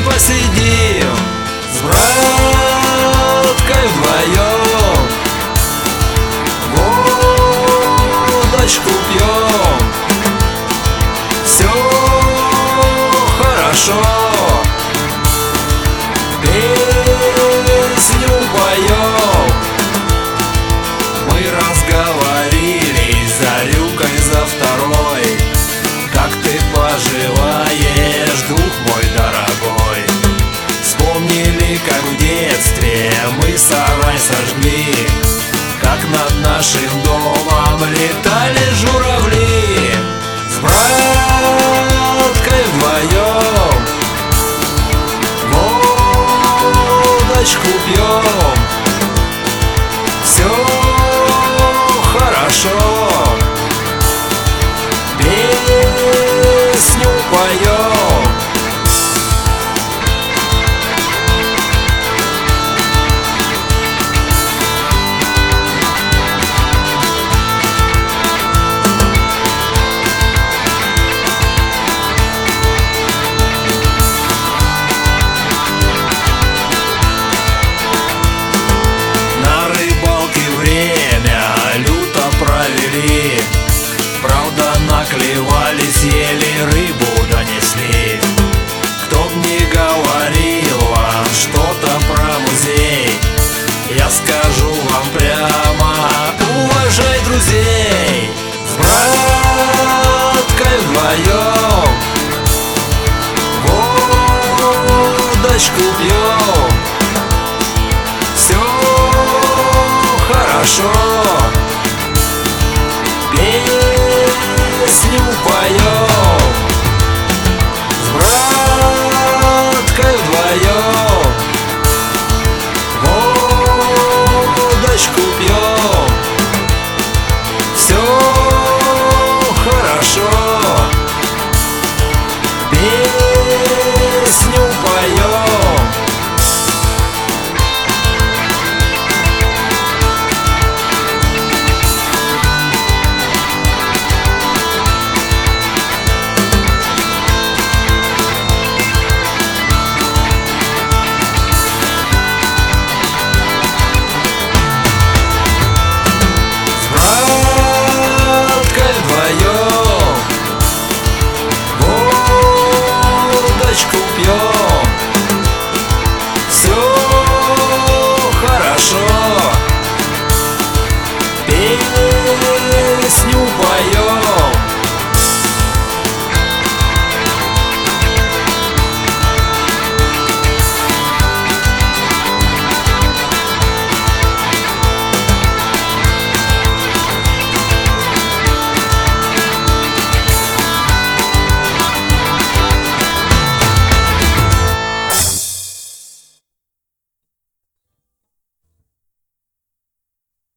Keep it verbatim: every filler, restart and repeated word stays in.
посидим с браткой вдвоем, водочку пьем, все хорошо, песню поем. Мы разговорились за рюмкой, за второй. Как ты поживаешь, друг мой дорогой? Вспомнили, как в детстве мы сарай сожгли, как над нашим домом летали журавли. С браткой вдвоем водочку пьем, все хорошо, песню поем. Правда, наклевали, съели, рыбу донесли. Кто б не говорил вам что-то про музей, я скажу вам прямо: уважай друзей. С браткой вдвоем водочку пьем, все хорошо,